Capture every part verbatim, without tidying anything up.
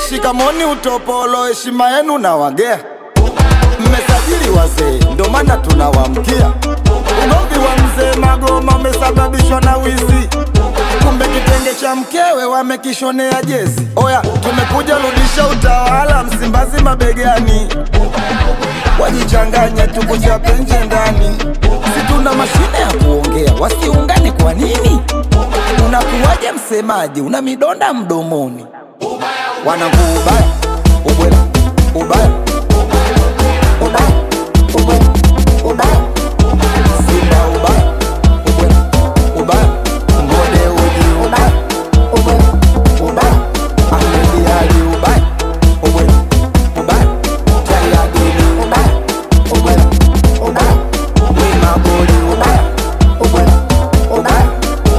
Shikamoni utopolo, heshima yenu na wagea. Mmesajili wazee, ndo maana tunawamkia. Ugomvi wa mzee Magoma umesababishwa na wizi. Kumbe kitenge cha mkewe wamekishonea jezi. Oya, tumekuja rudisha utawala Msimbazi mabegani. Wajichanganya tukuchape nje ndani. Si tuna mashine ya kuongea, wasiungani kwa nini? Unakuwaje msemaji, una midonda mdomoni? Wanangu ubaya, ubwela, ubaya, ubaya, ubwela, ubaya, Simba ubaya, ubwela, ubaya, Mbode uji ubaya, ubwela, ubaya, Ahmed Ali ubaya, ubwela, ubaya, Jayadini ubaya, ubwela, ubaya, Wema Boli ubaya, ubwela, ubaya.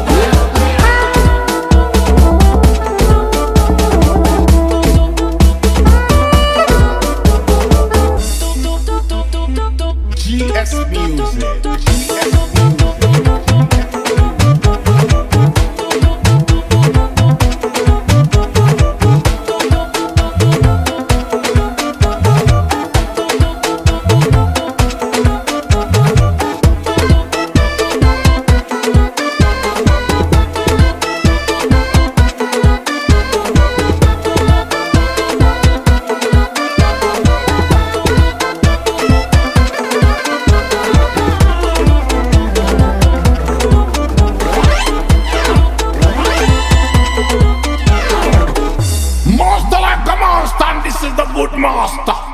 G S Music. G S Master like a monster, and this is the good master.